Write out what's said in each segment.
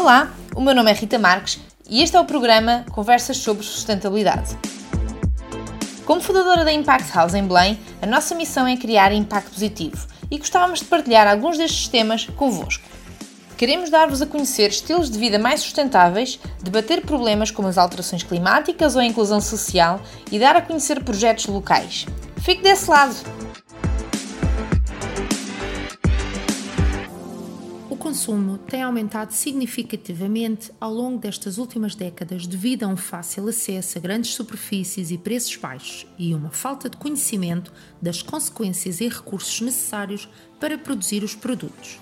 Olá, o meu nome é Rita Marques e este é o programa Conversas sobre Sustentabilidade. Como fundadora da Impact House em Belém, a nossa missão é criar impacto positivo e gostávamos de partilhar alguns destes temas convosco. Queremos dar-vos a conhecer estilos de vida mais sustentáveis, debater problemas como as alterações climáticas ou a inclusão social e dar a conhecer projetos locais. Fique desse lado! O consumo tem aumentado significativamente ao longo destas últimas décadas devido a um fácil acesso a grandes superfícies e preços baixos e uma falta de conhecimento das consequências e recursos necessários para produzir os produtos.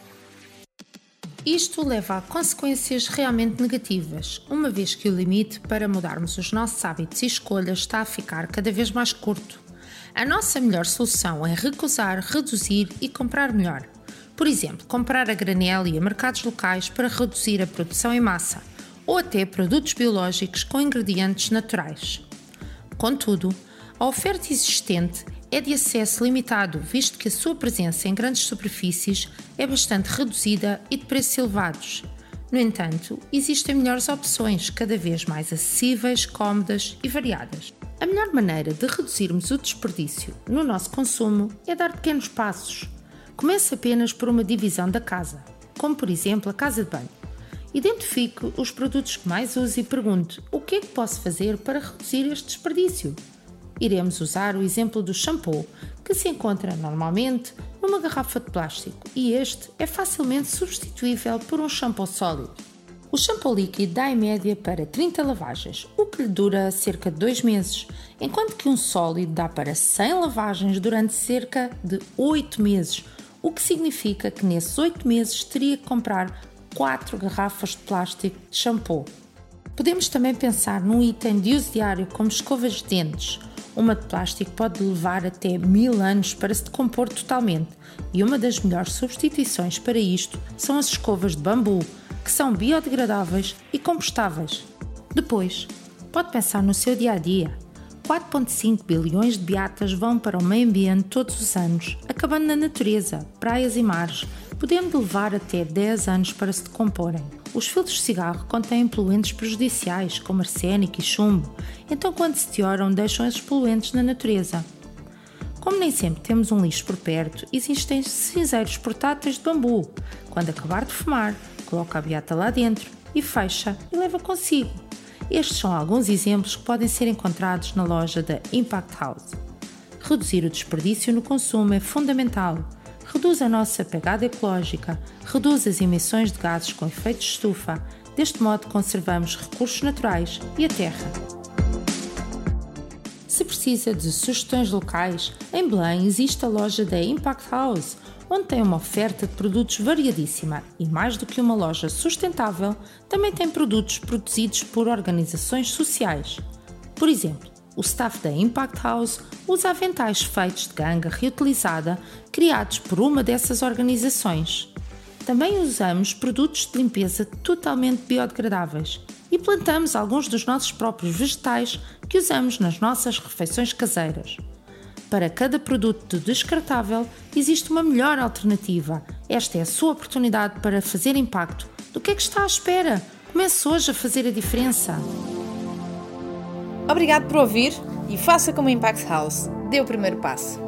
Isto leva a consequências realmente negativas, uma vez que o limite para mudarmos os nossos hábitos e escolhas está a ficar cada vez mais curto. A nossa melhor solução é recusar, reduzir e comprar melhor. Por exemplo, comprar a granel e a mercados locais para reduzir a produção em massa, ou até produtos biológicos com ingredientes naturais. Contudo, a oferta existente é de acesso limitado, visto que a sua presença em grandes superfícies é bastante reduzida e de preços elevados. No entanto, existem melhores opções, cada vez mais acessíveis, cómodas e variadas. A melhor maneira de reduzirmos o desperdício no nosso consumo é dar pequenos passos. Comece apenas por uma divisão da casa, como por exemplo a casa de banho. Identifique os produtos que mais use e pergunte: o que é que posso fazer para reduzir este desperdício? Iremos usar o exemplo do shampoo, que se encontra normalmente numa garrafa de plástico e este é facilmente substituível por um shampoo sólido. O shampoo líquido dá em média para 30 lavagens, o que lhe dura cerca de 2 meses, enquanto que um sólido dá para 100 lavagens durante cerca de 8 meses, o que significa que nesses 8 meses teria que comprar 4 garrafas de plástico de shampoo. Podemos também pensar num item de uso diário como escovas de dentes. Uma de plástico pode levar até 1000 anos para se decompor totalmente e uma das melhores substituições para isto são as escovas de bambu, que são biodegradáveis e compostáveis. Depois, pode pensar no seu dia-a-dia. 4,5 bilhões de beatas vão para o meio ambiente todos os anos, acabando na natureza, praias e mares, podendo levar até 10 anos para se decomporem. Os filtros de cigarro contêm poluentes prejudiciais, como arsénico e chumbo, então quando se deterioram deixam esses poluentes na natureza. Como nem sempre temos um lixo por perto, existem cinzeiros portáteis de bambu. Quando acabar de fumar, coloca a beata lá dentro e fecha e leva consigo. Estes são alguns exemplos que podem ser encontrados na loja da Impact House. Reduzir o desperdício no consumo é fundamental. Reduz a nossa pegada ecológica, reduz as emissões de gases com efeito de estufa. Deste modo conservamos recursos naturais e a terra. Se precisa de sugestões locais, em Belém existe a loja da Impact House, onde tem uma oferta de produtos variadíssima e, mais do que uma loja sustentável, também tem produtos produzidos por organizações sociais. Por exemplo, o staff da Impact House usa aventais feitos de ganga reutilizada criados por uma dessas organizações. Também usamos produtos de limpeza totalmente biodegradáveis e plantamos alguns dos nossos próprios vegetais que usamos nas nossas refeições caseiras. Para cada produto descartável, existe uma melhor alternativa. Esta é a sua oportunidade para fazer impacto. Do que é que está à espera? Comece hoje a fazer a diferença. Obrigado por ouvir e faça como Impact House. Dê o primeiro passo.